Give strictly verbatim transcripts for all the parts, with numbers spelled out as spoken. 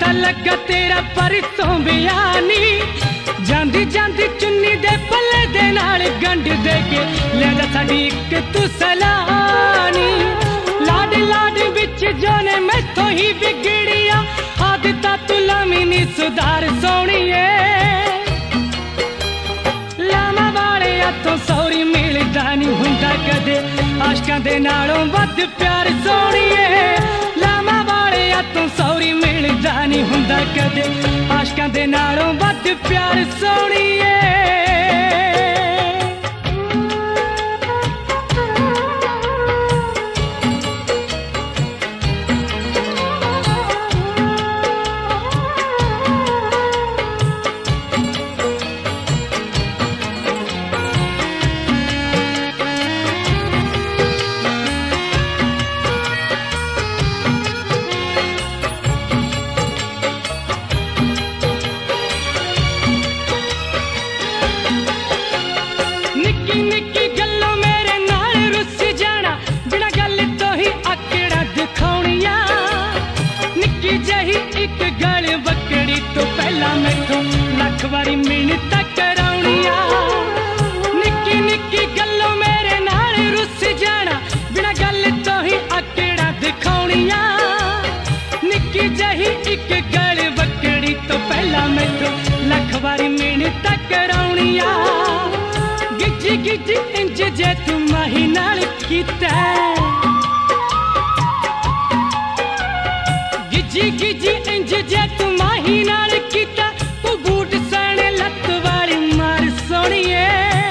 पता लगा तेरा परसों बियानी ਜਾਂਦੀ ਜਾਂਦੀ ਚੁੰਨੀ ਦੇ ਪੱਲੇ ਦੇ ਨਾਲ ਗੰਢ ਦੇ ਕੇ ਲੈ ਜਾ ਸਾਡੀ ਇੱਕ ਤੂੰ ਸਲਾਨੀ ਲਾਡ ਲਾਡ ਵਿੱਚ ਜੋਨੇ ਮੈਥੋਂ ਹੀ ਵਿਗੜਿਆ ਆਦਤਾਂ ਤੂੰ ਲਾਵੀਂ ਨੀ ਸੁਧਾਰ ਸੋਹਣੀਏ ਲਾਵਾਂ ਵਾਲਿਆਂ ਤੋਂ ਸੌਰੀ ਮਿਲਦਾ ਨਹੀਂ ਹੁੰਦਾ ਕਦੇ ਆਸ਼ਕਾਂ ਦੇ ਨਾਲੋਂ ਵੱਧ ਪਿਆਰ ਸੋਹਣੀਏ ਲਾਵਾਂ ਵਾਲਿਆਂ ਤੋਂ ਸੌਰੀ ਮਿਲਦਾ ਨਹੀਂ ਹੁੰਦਾ ਕਦੇ ਆਸ਼ਕਾਂ ਦੇ ਨਾਲੋਂ ਵੱਧ ਪਿਆਰ ਸੋਹਣੀਏ ਨਿੱਕੀ ਗੱਲੋਂ ਮੇਰੇ ਨਾਲ ਰੁੱਸ ਜਾਣਾ ਬਿਨਾਂ ਗੱਲ ਤੋਂ ਹੀ ਆਕੜਾ ਦਿਖਾਉਣੀਆਂ ਨਿੱਕੀ ਜਿਹੀ ਇੱਕ ਗਲ ਬੱਕੜੀ ਤੋਂ ਪਹਿਲਾਂ ਮੈਥੋਂ ਲੱਖ ਵਾਰੀ ਮਿਹਨਤਾਂ ਕਰਾਉਣੀਆਂ ਨਿੱਕੀ ਨਿੱਕੀ ਗੱਲੋਂ ਮੇਰੇ ਨਾਲ ਰੁੱਸ ਜਾਣਾ ਬਿਨਾਂ ਗੱਲ ਤੋਂ ਹੀ ਆਕੜਾ ਦਿਖਾਉਣੀਆਂ ਨਿੱਕੀ ਜਿਹੀ ਇੱਕ ਗਲ ਬੱਕੜੀ ਤੋਂ ਪਹਿਲਾਂ ਮੈਥੋਂ ਲੱਖ ਵਾਰੀ ਮਿਹਨਤਾਂ ਕਰਾਉਣੀਆਂ ਗਿੱਜੀ ਗਿੱਜੀ ਇੰਜ ਜੇ ਤੂੰ ਮਾਹੀ ਨਾਲ ਕੀਤਾ ਗਿੱਜੀ ਗਿੱਜੀ ਇੰਜ ਜੇ ਤੂੰ ਮਾਹੀ ਨਾਲ ਕੀਤਾ ਤੂੰ ਬੂਟ ਸਣੇ ਲੱਤ ਵਾਲੀ ਮਾਰ ਸੋਹਣੀਏ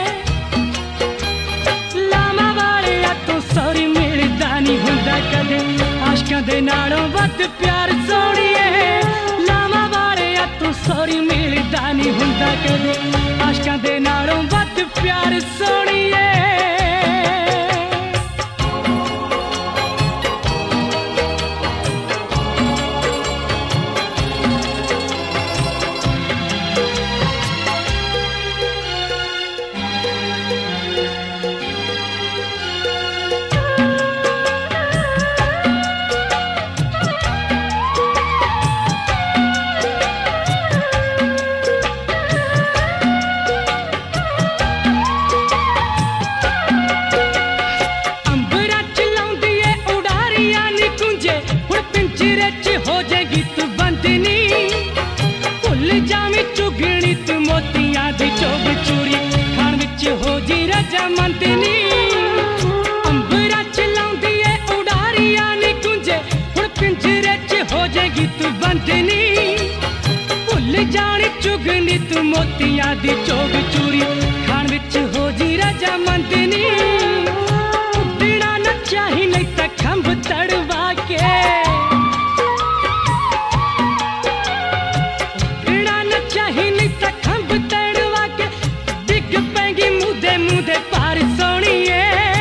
ਲਾਵਾਂ ਵਾਲਿਆਂ ਤੋਂ ਸੌਰੀ ਮਿਲਦਾ ਨਹੀਂ ਹੁੰਦਾ ਕਦੇ ਆਸ਼ਕਾਂ ਦੇ ਨਾਲੋਂ ਵੱਧ ਪਿਆਰ ਸੋਹਣੀਏ ਲਾਵਾਂ ਵਾਲਿਆਂ ਤੋਂ ਸੌਰੀ ਮਿਲਦਾ ਨਹੀਂ ਹੁੰਦਾ ਕਦੇ ਆਸ਼ਕਾਂ ਦੇ ਨਾਲੋਂ ਵੱਧ ਪਿਆਰ ਸੋਹਣੀਏ हो जाएगी तू बंदनी भुल जावी चुगनी तू मोतियां दी चोग चूरी खाण विच हो जी रजामंदनी अंबरा च लाउंदी ए उडारियां नी गुंजे हुण पिंजरे च हो जाएगी तू बंदनी भुल जानी चुगनी तू मोतियां दी चोग चूरी खाण विच हो जी रजामंदनी उड़ना न चाही नहीं तां खंभ तड़वा के मुदे पार सोहणीए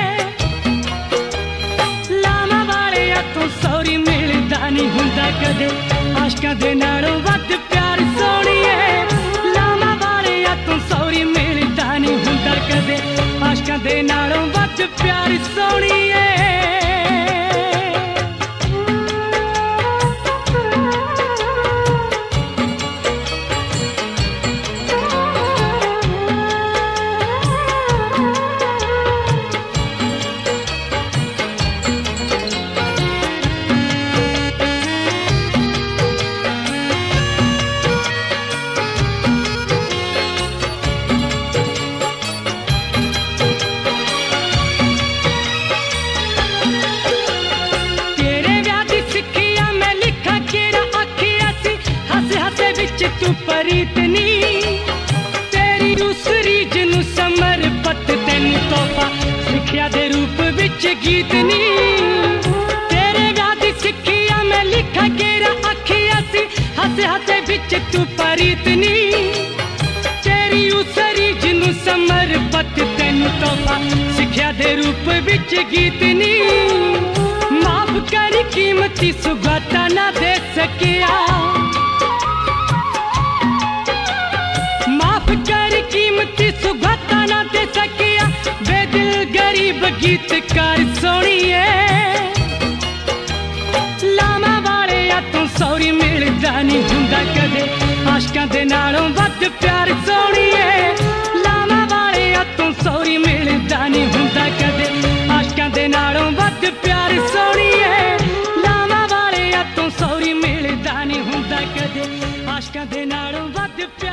लावां वालियां तो सौरी मिलदा नहीं हुंदा कदे आशकां दे नालों वध प्यार सोहणीए लावां वालियां तो सौरी मिलदा नहीं हुंदा कदे आशकां दे नालों वध प्यार सोहणीए तू परीतनी तेरी उस रीज नू समर्पित तेनू तोहफा सिक्ख्या दे रूप विच गीतनी तेरे व्याह दी सिक्खिया मैं लिखा केरा आखिया सी हसे हसे विच तू परीतनी तेरी उस रीज नू समर्पित तेनू तोहफा सिक्ख्या दे रूप विच गीतनी माफ कर कीमती सुगाता ना दे सकिया कीमती सुगाता ना दे सकिया बेदिल गरीब गीतकार सोहणीए लावां वालियां तो सौरी मिलदा नहीं कदे आशकां दे नालों वध प्यार सोहणीए लावां वालियां तों सौरी मिलदा नहीं हुंदा कदे आशकां दे नालों वध प्यार सोहणीए लावां वालियां तों सौरी मिलदा नहीं हुंदा कदे आशकां दे नालों वध प्यार